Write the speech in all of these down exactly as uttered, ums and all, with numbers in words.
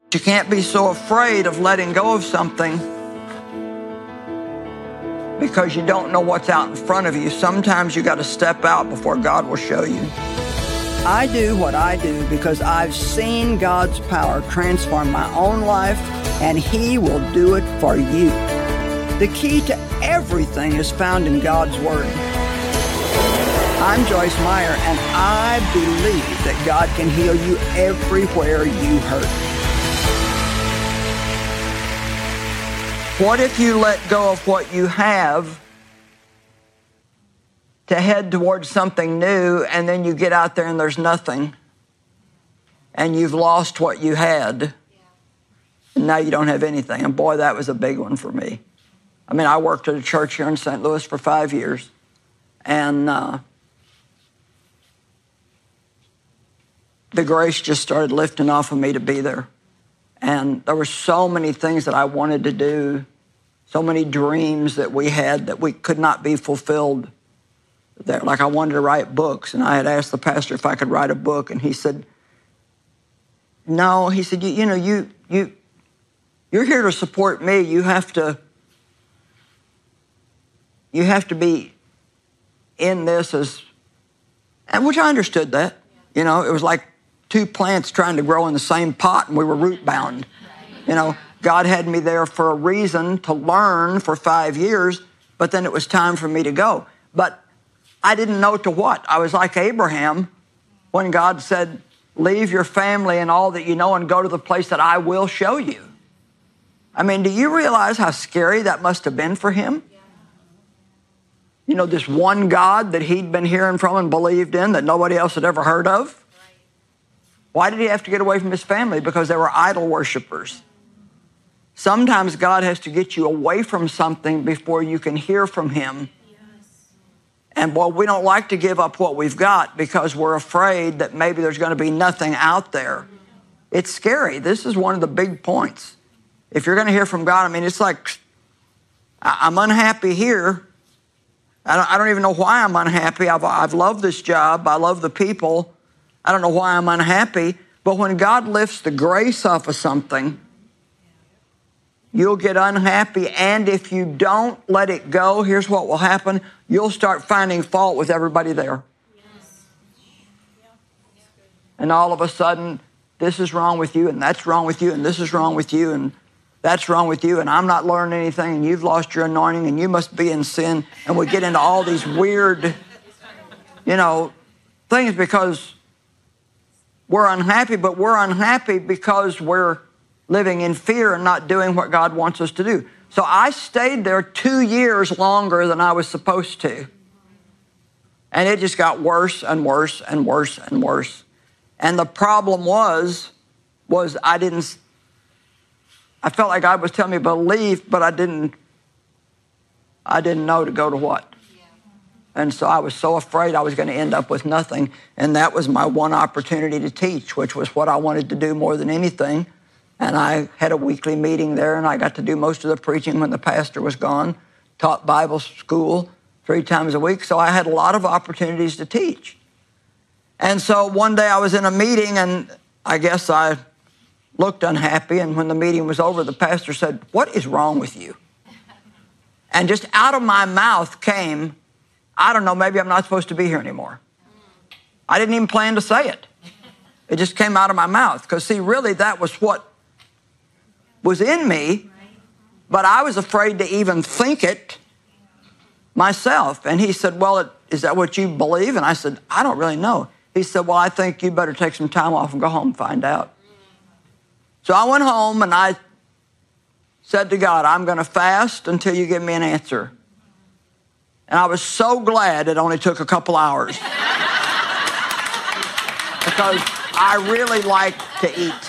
You can't be so afraid of letting go of something because you don't know what's out in front of you. Sometimes you got to step out before God will show you. I do what I do because I've seen God's power transform my own life, and He will do it for you. The key to everything is found in God's Word. I'm Joyce Meyer, and I believe that God can heal you everywhere you hurt. What if you let go of what you have to head towards something new, and then you get out there and there's nothing, and you've lost what you had, and now you don't have anything? And boy, that was a big one for me. I mean, I worked at a church here in Saint Louis for five years, and uh, the grace just started lifting off of me to be there. And there were so many things that I wanted to do, so many dreams that we had that we could not be fulfilled there. Like, I wanted to write books, and I had asked the pastor if I could write a book, and he said, no, he said, you, you know, you, you, you're here to support me. You have to, you have to be in this as, and which I understood that. You know, it was like two plants trying to grow in the same pot, and we were root bound. You know, God had me there for a reason, to learn for five years, but then it was time for me to go. But I didn't know to what. I was like Abraham when God said, leave your family and all that you know and go to the place that I will show you. I mean, do you realize how scary that must have been for him? You know, this one God that he'd been hearing from and believed in that nobody else had ever heard of. Why did he have to get away from his family? Because they were idol worshipers. Sometimes God has to get you away from something before you can hear from him. And boy, we don't like to give up what we've got because we're afraid that maybe there's going to be nothing out there. It's scary. This is one of the big points. If you're going to hear from God, I mean, it's like, I'm unhappy here. I don't, I don't even know why I'm unhappy. I've, I've loved this job. I love the people. I don't know why I'm unhappy. But when God lifts the grace off of something, you'll get unhappy. And if you don't let it go, here's what will happen. You'll start finding fault with everybody there. And all of a sudden, this is wrong with you, and that's wrong with you, and this is wrong with you, and that's wrong with you, and I'm not learning anything, and you've lost your anointing, and you must be in sin. And we get into all these weird, you know, things because we're unhappy, but we're unhappy because we're living in fear and not doing what God wants us to do. So I stayed there two years longer than I was supposed to. And it just got worse and worse and worse and worse. And the problem was, was I didn't, I felt like God was telling me believe, but I didn't, I didn't know to go to what. And so I was so afraid I was going to end up with nothing. And that was my one opportunity to teach, which was what I wanted to do more than anything. And I had a weekly meeting there, and I got to do most of the preaching when the pastor was gone, taught Bible school three times a week. So I had a lot of opportunities to teach. And so one day I was in a meeting, and I guess I looked unhappy. And when the meeting was over, the pastor said, "What is wrong with you?" And just out of my mouth came, I don't know, maybe I'm not supposed to be here anymore. I didn't even plan to say it. It just came out of my mouth. Because, see, really, that was what was in me, but I was afraid to even think it myself. And he said, well, it, is that what you believe? And I said, I don't really know. He said, well, I think you better take some time off and go home and find out. So I went home, and I said to God, I'm going to fast until you give me an answer. And I was so glad it only took a couple hours. Because I really like to eat.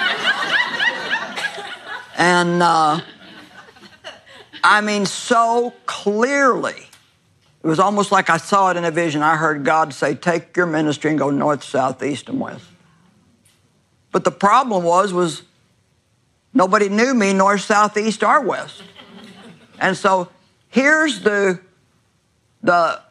And uh, I mean, so clearly, it was almost like I saw it in a vision. I heard God say, take your ministry and go north, south, east, and west. But the problem was, was nobody knew me north, south, east, or west. And so here's the, the,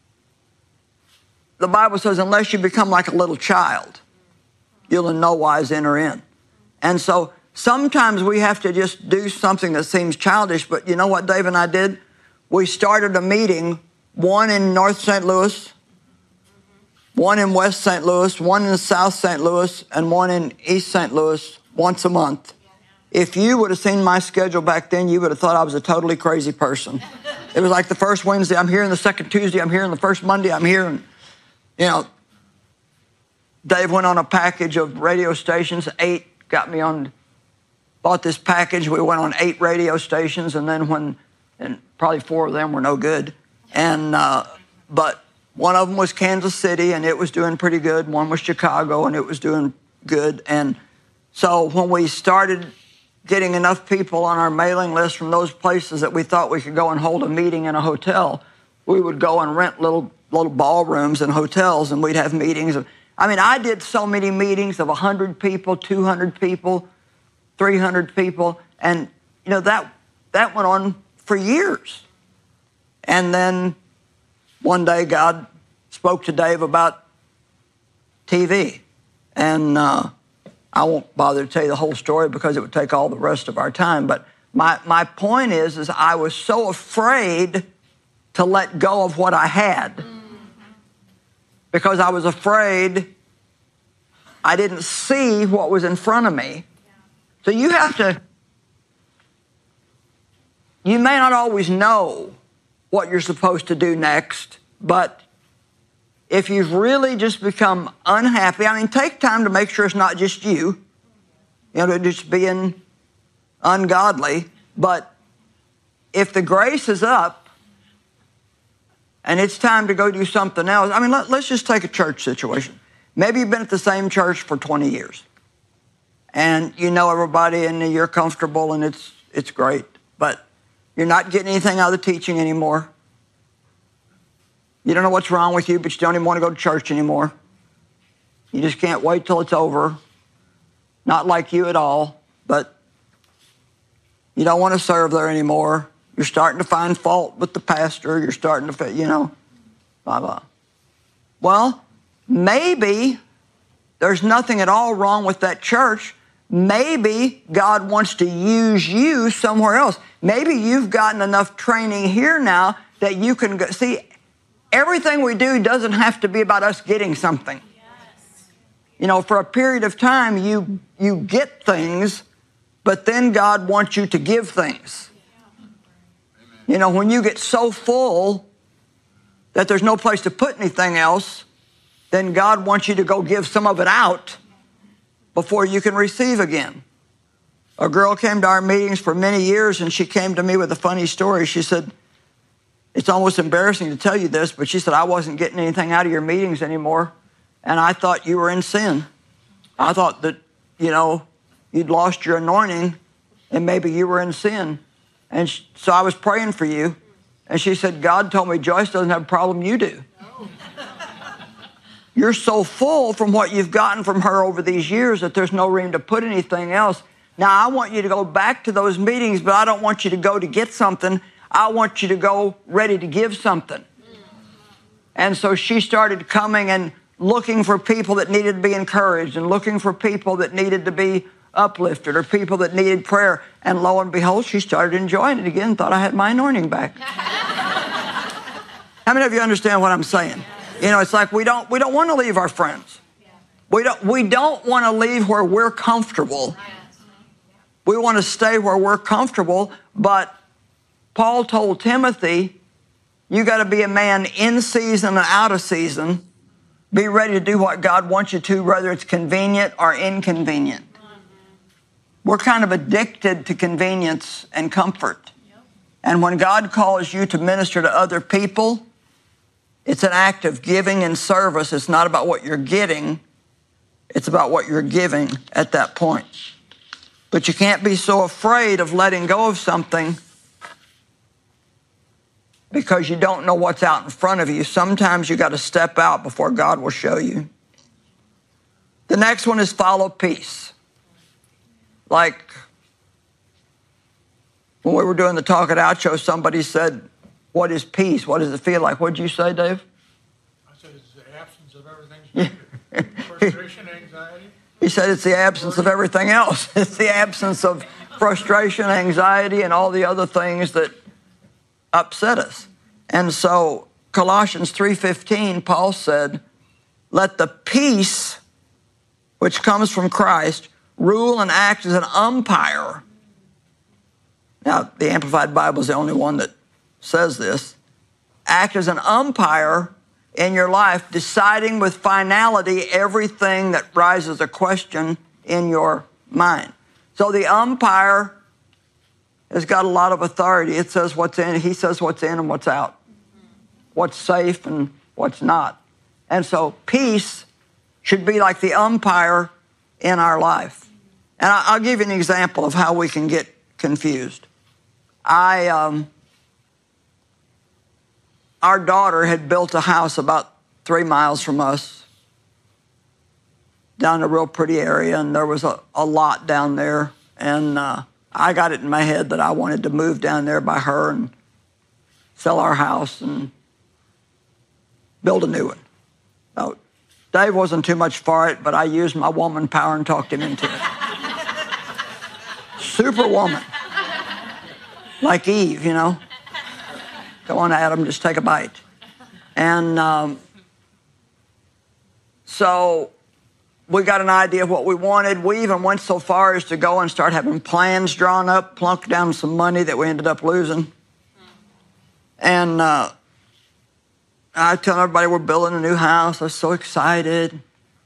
the Bible says, unless you become like a little child, you'll in no wise enter in. And so sometimes we have to just do something that seems childish, but you know what Dave and I did? We started a meeting, one in North Saint Louis, one in West Saint Louis, one in South Saint Louis, and one in East Saint Louis once a month. If you would have seen my schedule back then, you would have thought I was a totally crazy person. It was like the first Wednesday, I'm here, and the second Tuesday, I'm here, and the first Monday, I'm here. And, you know, Dave went on a package of radio stations, eight, got me on, bought this package. We went on eight radio stations, and then when, and probably four of them were no good. And, uh, but one of them was Kansas City, and it was doing pretty good. One was Chicago, and it was doing good. And so when we started getting enough people on our mailing list from those places that we thought we could go and hold a meeting in a hotel, we would go and rent little little ballrooms in hotels, and we'd have meetings. Of, I mean, I did so many meetings of one hundred people, two hundred people, three hundred people, and, you know, that that went on for years. And then one day God spoke to Dave about T V, and uh, I won't bother to tell you the whole story because it would take all the rest of our time. But my, my point is, is I was so afraid to let go of what I had because I was afraid I didn't see what was in front of me. So you have to, you may not always know what you're supposed to do next, but if you've really just become unhappy, I mean, take time to make sure it's not just you, you know, just being ungodly. But if the grace is up and it's time to go do something else, I mean, let, let's just take a church situation. Maybe you've been at the same church for twenty years and you know everybody and you're comfortable and it's, it's great, but you're not getting anything out of the teaching anymore. You don't know what's wrong with you, but you don't even want to go to church anymore. You just can't wait till it's over. Not like you at all, but you don't want to serve there anymore. You're starting to find fault with the pastor. You're starting to, you know, blah, blah. Well, maybe there's nothing at all wrong with that church. Maybe God wants to use you somewhere else. Maybe you've gotten enough training here now that you can go. See, everything we do doesn't have to be about us getting something. Yes. You know, for a period of time, you you get things, but then God wants you to give things. Yeah. You know, when you get so full that there's no place to put anything else, then God wants you to go give some of it out before you can receive again. A girl came to our meetings for many years, and she came to me with a funny story. She said, it's almost embarrassing to tell you this, but she said, I wasn't getting anything out of your meetings anymore, and I thought you were in sin. I thought that, you know, you'd lost your anointing, and maybe you were in sin. And sh- so I was praying for you, and she said, God told me Joyce doesn't have a problem, you do. No. You're so full from what you've gotten from her over these years that there's no room to put anything else. Now, I want you to go back to those meetings, but I don't want you to go to get something. I want you to go ready to give something. And so she started coming and looking for people that needed to be encouraged and looking for people that needed to be uplifted or people that needed prayer. And lo and behold, she started enjoying it again, thought I had my anointing back. How many of you understand what I'm saying? You know, it's like we don't, we don't want to leave our friends. We don't, we don't want to leave where we're comfortable. We want to stay where we're comfortable, but Paul told Timothy, you got to be a man in season and out of season. Be ready to do what God wants you to, whether it's convenient or inconvenient. We're kind of addicted to convenience and comfort. And when God calls you to minister to other people, it's an act of giving and service. It's not about what you're getting. It's about what you're giving at that point. But you can't be so afraid of letting go of something because you don't know what's out in front of you. Sometimes you got to step out before God will show you. The next one is follow peace. Like when we were doing the Talk It Out show, somebody said, what is peace? What does it feel like? What did you say, Dave? I said it's the absence of everything. Frustration, anxiety. He said it's the absence of everything else. It's the absence of frustration, anxiety, and all the other things that upset us. And so Colossians three fifteen, Paul said, let the peace which comes from Christ rule and act as an umpire. Now, the Amplified Bible is the only one that says this. Act as an umpire in your life, deciding with finality everything that rises a question in your mind. So the umpire has got a lot of authority. It says what's in, he says what's in and what's out, what's safe and what's not. And so peace should be like the umpire in our life. And I'll give you an example of how we can get confused. I, um, our daughter had built a house about three miles from us down a real pretty area, and there was a, a lot down there. And uh, I got it in my head that I wanted to move down there by her and sell our house and build a new one. So Dave wasn't too much for it, but I used my woman power and talked him into it. Superwoman. Like Eve, you know. Come on, Adam, just take a bite. And um, so we got an idea of what we wanted. We even went so far as to go and start having plans drawn up, plunk down some money that we ended up losing. And uh, I tell everybody we're building a new house. I was so excited.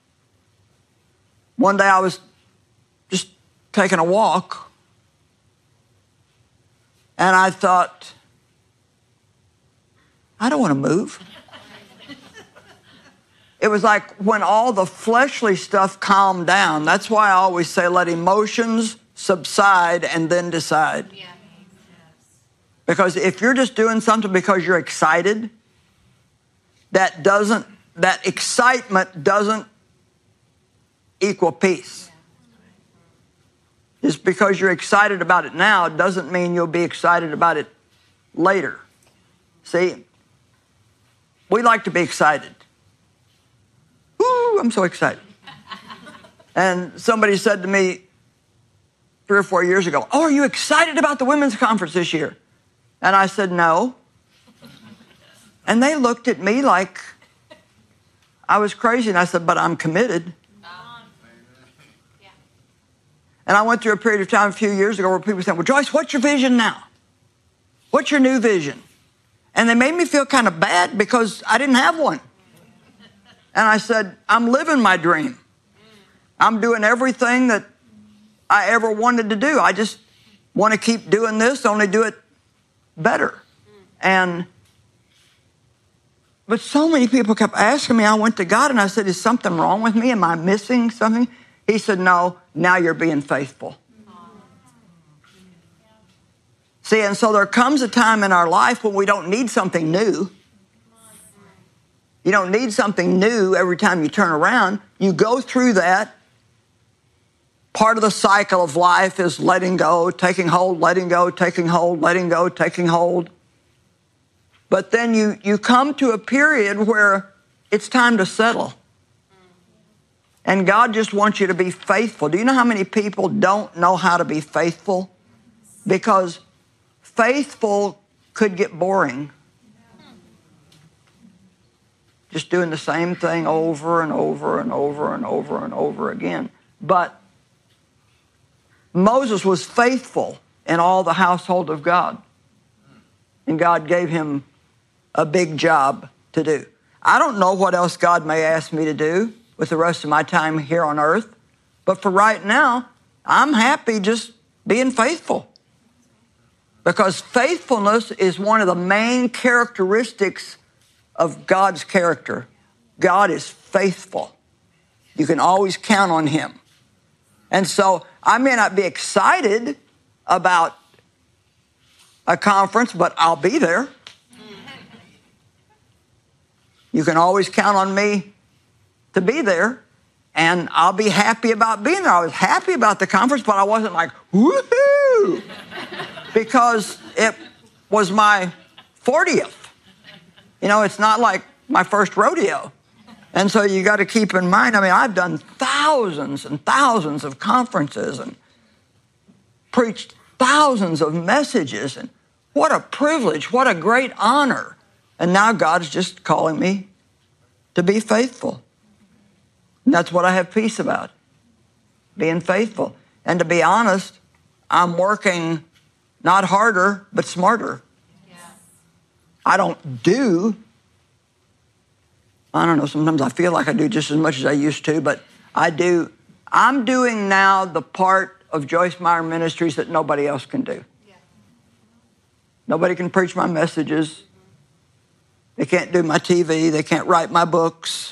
One day I was just taking a walk, and I thought, I don't want to move. It was like when all the fleshly stuff calmed down. That's why I always say let emotions subside and then decide. Yeah. Because if you're just doing something because you're excited, that doesn't, that excitement doesn't equal peace. Just because you're excited about it now doesn't mean you'll be excited about it later. See, we like to be excited. Ooh, I'm so excited. And somebody said to me three or four years ago, oh, are you excited about the women's conference this year? And I said, no. And they looked at me like I was crazy. And I said, but I'm committed. And I went through a period of time a few years ago where people said, well, Joyce, what's your vision now? What's your new vision? And they made me feel kind of bad because I didn't have one. And I said, I'm living my dream. I'm doing everything that I ever wanted to do. I just want to keep doing this, only do it better. And but so many people kept asking me. I went to God and I said, is something wrong with me? Am I missing something? He said, no, now you're being faithful. See, and so there comes a time in our life when we don't need something new. You don't need something new every time you turn around. You go through that. Part of the cycle of life is letting go, taking hold, letting go, taking hold, letting go, taking hold. But then you, you come to a period where it's time to settle. And God just wants you to be faithful. Do you know how many people don't know how to be faithful? Because faithful could get boring. Just doing the same thing over and over and over and over and over again. But Moses was faithful in all the household of God. And God gave him a big job to do. I don't know what else God may ask me to do with the rest of my time here on earth. But for right now, I'm happy just being faithful. Because faithfulness is one of the main characteristics of God's character. God is faithful. You can always count on him. And so I may not be excited about a conference, but I'll be there. You can always count on me to be there, and I'll be happy about being there. I was happy about the conference, but I wasn't like, woohoo, because it was my fortieth. You know, it's not like my first rodeo. And so you got to keep in mind, I mean, I've done thousands and thousands of conferences and preached thousands of messages. And what a privilege, what a great honor. And now God's just calling me to be faithful. And that's what I have peace about, being faithful. And to be honest, I'm working not harder, but smarter. Yes. I don't do, I don't know, sometimes I feel like I do just as much as I used to, but I do. I'm doing now the part of Joyce Meyer Ministries that nobody else can do. Yeah. Nobody can preach my messages. They can't do my T V. They can't write my books.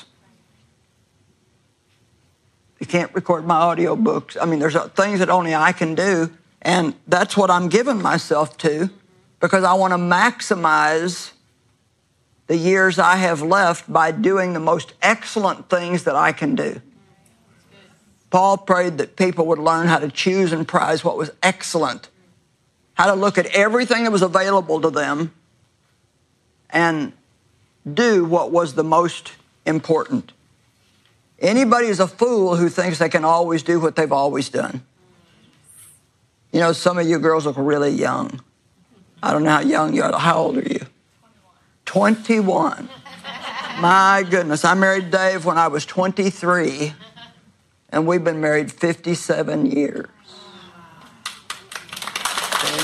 They can't record my audio books. I mean, there's things that only I can do, and that's what I'm giving myself to because I want to maximize the years I have left by doing the most excellent things that I can do. Paul prayed that people would learn how to choose and prize what was excellent, how to look at everything that was available to them and do what was the most important. Anybody is a fool who thinks they can always do what they've always done. You know, some of you girls look really young. I don't know how young you are. How old are you? twenty-one. My goodness. I married Dave when I was twenty-three, and we've been married fifty-seven years. Okay.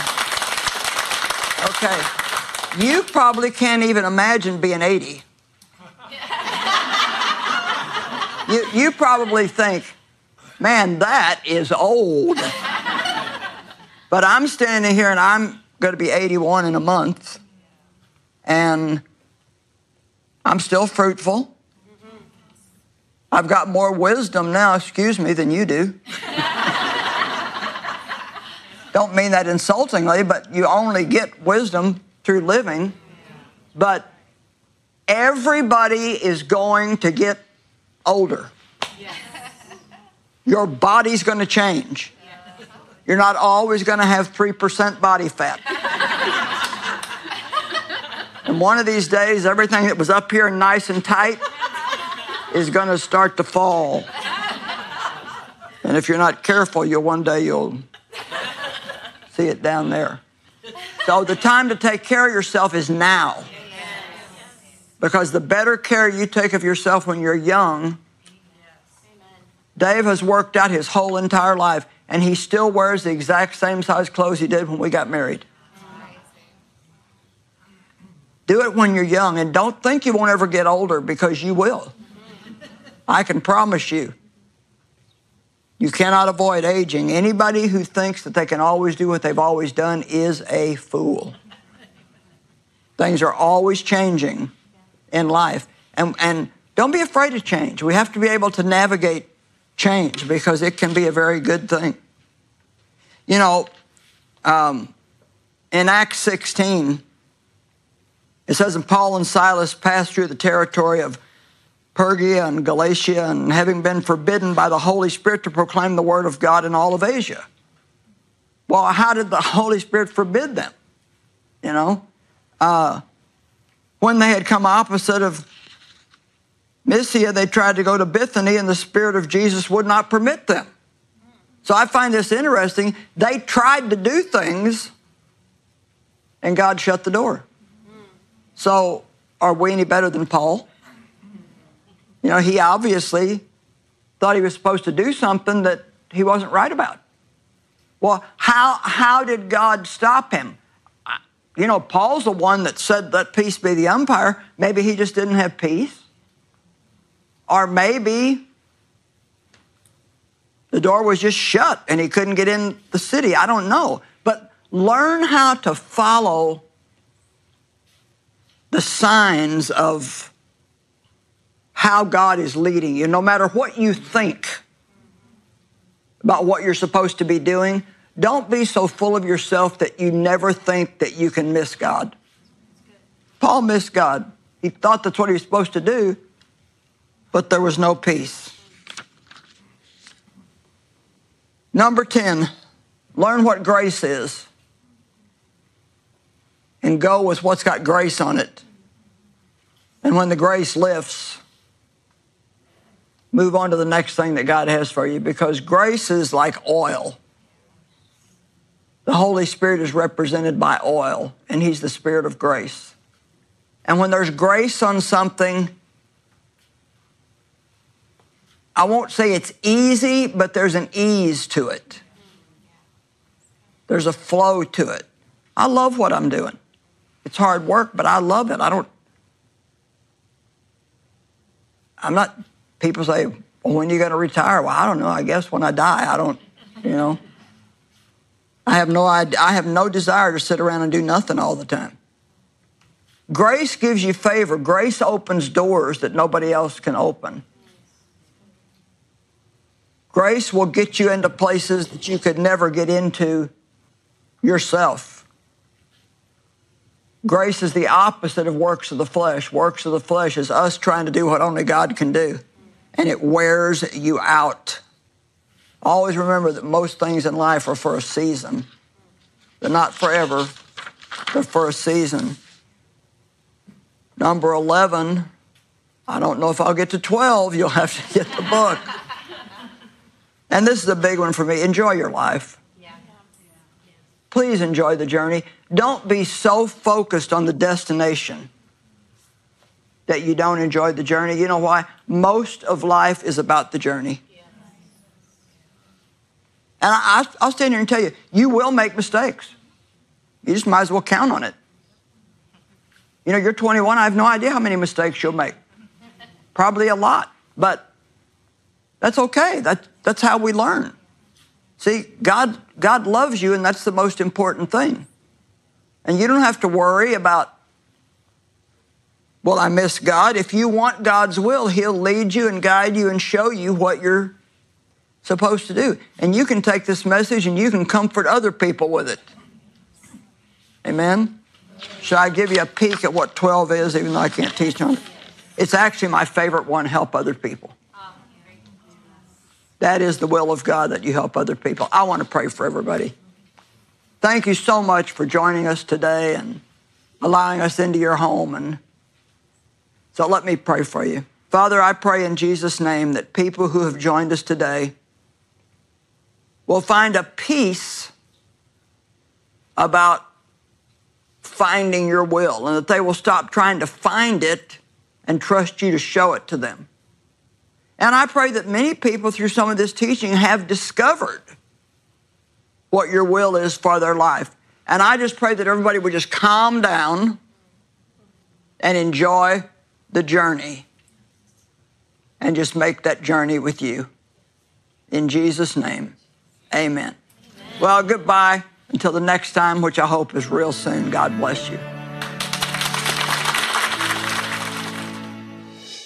Okay. You probably can't even imagine being eighty. You, you probably think, man, that is old. But I'm standing here and I'm going to be eighty-one in a month. And I'm still fruitful. I've got more wisdom now, excuse me, than you do. Don't mean that insultingly, but you only get wisdom through living. But everybody is going to get older. Yes. Your body's going to change. Yes. You're not always going to have three percent body fat. And one of these days, everything that was up here nice and tight is going to start to fall. And if you're not careful, you'll one day you'll see it down there. So the time to take care of yourself is now. Because the better care you take of yourself when you're young, Dave has worked out his whole entire life, and he still wears the exact same size clothes he did when we got married. Do it when you're young, and don't think you won't ever get older, because you will. I can promise you. You cannot avoid aging. Anybody who thinks that they can always do what they've always done is a fool. Things are always changing in life. And, and don't be afraid of change. We have to be able to navigate change because it can be a very good thing. You know, um, in Acts sixteen, it says, and Paul and Silas passed through the territory of Phrygia and Galatia, and having been forbidden by the Holy Spirit to proclaim the word of God in all of Asia. Well, how did the Holy Spirit forbid them? You know, uh, when they had come opposite of Mysia, they tried to go to Bithynia, and the Spirit of Jesus would not permit them. So I find this interesting. They tried to do things, and God shut the door. So are we any better than Paul? You know, he obviously thought he was supposed to do something that he wasn't right about. Well, how, how did God stop him? You know, Paul's the one that said, let peace be the umpire. Maybe he just didn't have peace. Or maybe the door was just shut and he couldn't get in the city. I don't know. But learn how to follow the signs of how God is leading you. No matter what you think about what you're supposed to be doing, don't be so full of yourself that you never think that you can miss God. Paul missed God. He thought that's what he was supposed to do, but there was no peace. Number ten, learn what grace is and go with what's got grace on it. And when the grace lifts, move on to the next thing that God has for you, because grace is like oil. The Holy Spirit is represented by oil, and he's the Spirit of grace. And when there's grace on something, I won't say it's easy, but there's an ease to it. There's a flow to it. I love what I'm doing. It's hard work, but I love it. I don't, I'm not, people say, well, when are you going to retire? Well, I don't know. I guess when I die. I don't, you know. I have no idea. I have no desire to sit around and do nothing all the time. Grace gives you favor. Grace opens doors that nobody else can open. Grace will get you into places that you could never get into yourself. Grace is the opposite of works of the flesh. Works of the flesh is us trying to do what only God can do, and it wears you out. Always remember that most things in life are for a season. They're not forever. They're for a season. Number eleven, I don't know if I'll get to twelve. You'll have to get the book. And this is a big one for me. Enjoy your life. Please enjoy the journey. Don't be so focused on the destination that you don't enjoy the journey. You know why? Most of life is about the journey. And I, I'll stand here and tell you, you will make mistakes. You just might as well count on it. You know, you're twenty-one. I have no idea how many mistakes you'll make. Probably a lot. But that's okay. That, that's how we learn. See, God, God loves you, and that's the most important thing. And you don't have to worry about, well, I miss God. If you want God's will, he'll lead you and guide you and show you what you're supposed to do. And you can take this message and you can comfort other people with it. Amen? Should I give you a peek at what twelve is, even though I can't teach on it? It's actually my favorite one, help other people. That is the will of God, that you help other people. I want to pray for everybody. Thank you so much for joining us today and allowing us into your home. And so let me pray for you. Father, I pray in Jesus' name that people who have joined us today will find a peace about finding your will, and that they will stop trying to find it and trust you to show it to them. And I pray that many people through some of this teaching have discovered what your will is for their life. And I just pray that everybody would just calm down and enjoy the journey and just make that journey with you. In Jesus' name, amen. Amen. Well, goodbye until the next time, which I hope is real soon. God bless you.